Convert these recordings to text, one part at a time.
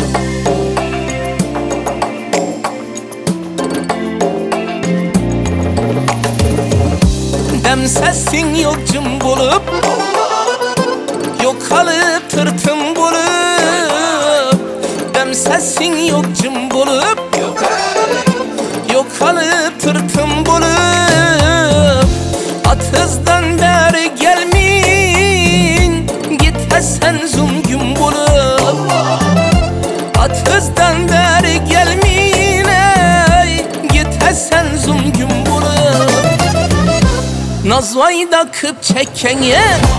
Dem sesin yok cım bulup, yok kalıp tırtım bulup. Dem sesin yok cım bulup, yok kalıp tırtım bulup. Atızdan beri gelmin, git sen zumgün bulup. Atızdan beri gelmin, git sen zumgün bulup. Nazvayda kıp çekkenye,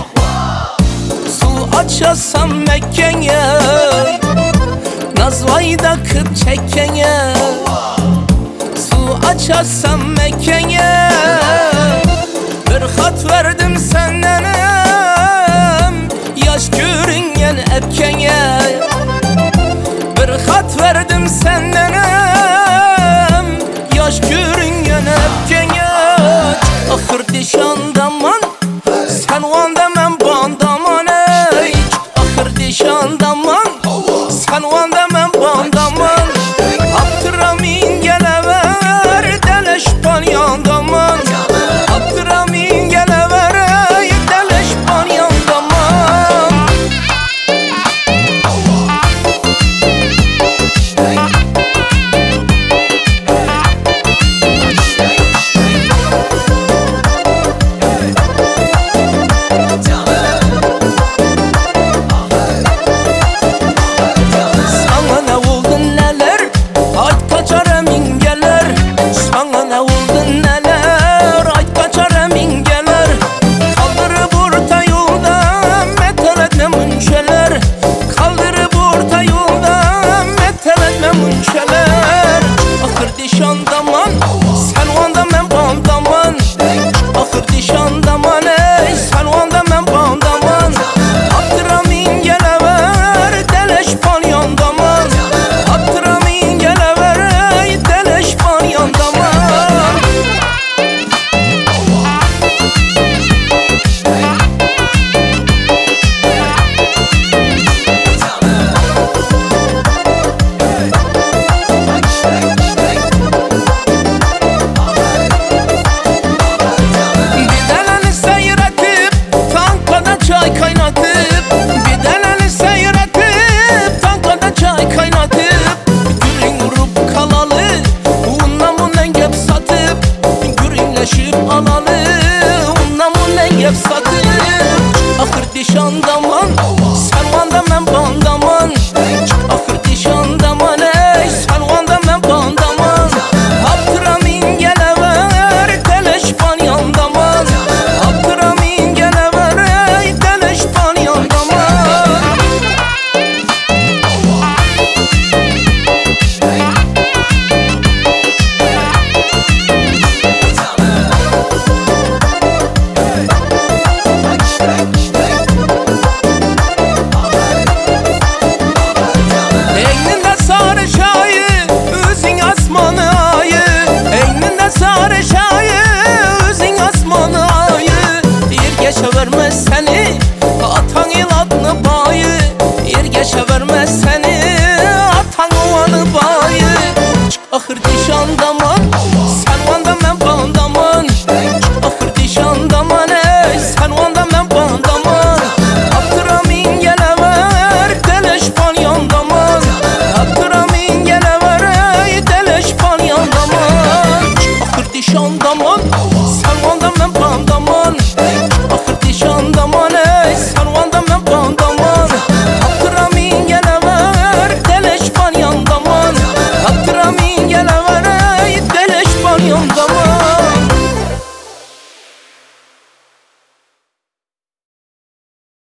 su açasam Mekkenye. Nazvayda kıp çekkenye, su açasam Mekkenye. Bir hat verdim sendenem, yaş görüngen epkenye. Bir hat verdim sendenem, yaş görüngen epkenye. Ahır dişandaman, sen vanda men bandaman ey. Ahır dişandaman, sen vanda men bandaman. Abdurrahmin gelever, deleş panyandaman. Abdurrahmin gelever, deleş panyandaman. Dişandaman, sen vanda men bandaman. Ahır dişandaman ey, sen vanda men bandaman. Abdurrahmin gelever, deleş panyandaman. Abdurrahmin gelever, deleş panyandaman. Ahır dişandaman, sen vanda men bandaman. Ahır dişandaman ey, sen vanda men bandaman. Abdurrahmin gelever, deleş panyandaman. Abdurrahmin gelever, deleş panyandaman. Vermez seni, atan il adını bayı. Yer geçe vermez seni, atan ovanı bayı. Çık ahır dişandaman, sen vanda men bandaman. Ahır dişandaman ey, sen vanda men bandaman. Abdurrahmin gelever, deleş panyandaman. Abdurrahmin gelever, deleş panyandaman. Çık ahır dişandaman.